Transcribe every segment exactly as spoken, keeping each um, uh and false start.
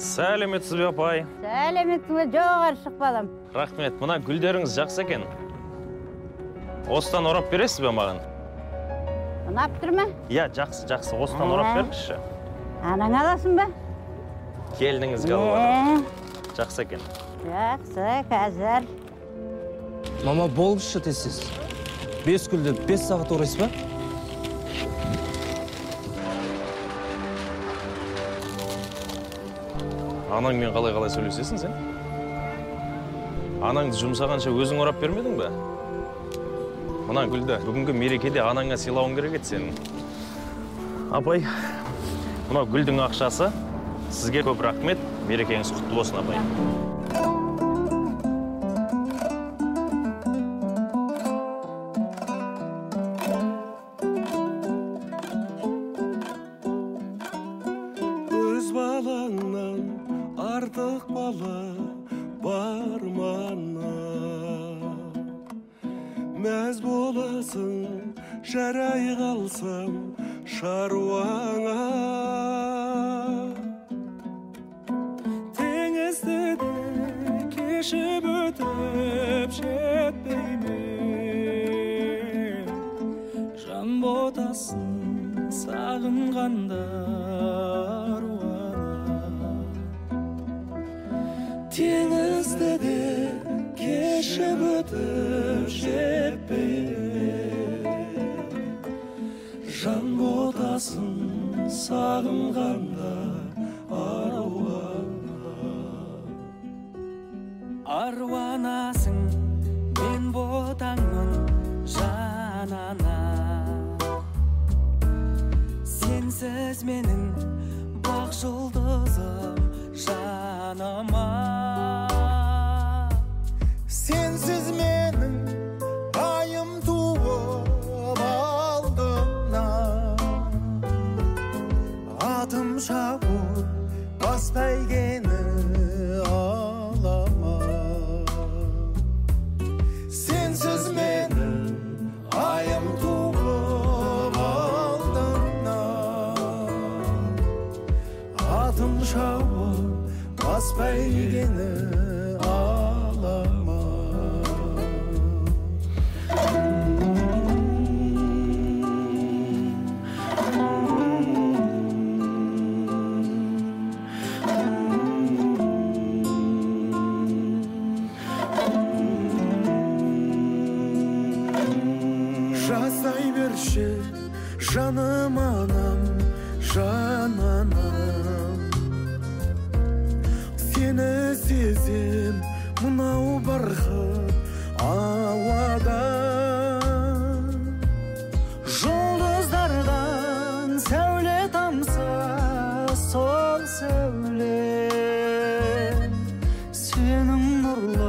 Сәлеметсіз бе апай? Сәлеметсіз, жоғары шық балам. Рахмет, мына гүлдеріңіз жақсы екен. Осыдан орап бересіз бе маған? Ұнап тұр ма? Иә, жақсы, жақсы. Осыдан орап беріңізші. Анаң аласың ба? Келдіңізге алып. Жақсы екен. Жақсы, қазір. Мама, болғызшы тезсіз. Бес гүлді бес сағат орайсыз ба? Анаңмен қалай-қалай сөйлесесің сен? Анаңды жұмсағанша өзің орап бермедің бе? Мына гүлді бүгінгі мерекеде анаңа сыйлауың керек еді сенің. Апай, мына гүлдің ақшасы сізге көп рахмет. Мерекеңіз құтты болсын, апай. Өз балаңнан артық бала бар мана, мәз боласың жарай қалсам шаруаңа. Теңізді де кешіп өтіп жетпейме, жан ботасын сағынғанда теңізді де кешіп өтіп жетпей, жан ботасын сағынғанда аруана. Аруанасың мен ботаңмын жанана, сенсіз менің бақ жұлдызым жанама. Сенсіз менің айым туып алдымнан, атым шабып бас бәйгені алама. Сенсіз менің айым туып алдымнан, атым шабып бас бәйгені алама. Жасай берші жаным анам, жан анам, сені сезем мынау бақыт ауада. Жұлдыздардан сәуле тамса, сол сәуле сенің нұрлы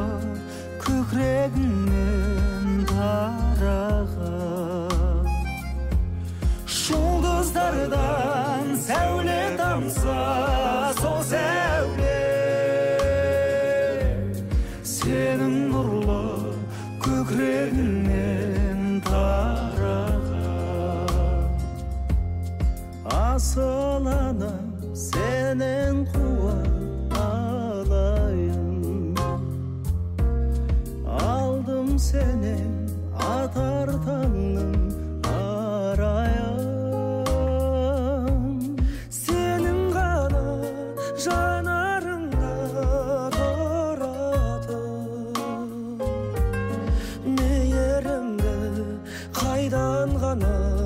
көкірегіңнен тараған. Жұлдыздардан сәуле тамса, сол сәуле сенің нұрлы көкірегіңнен тараған. Асыл анам, сенен қуа алайын, алдым сенен атар таңның арайын. Сенің ғана жанарыңда тұратын мейірімді қайдан ғана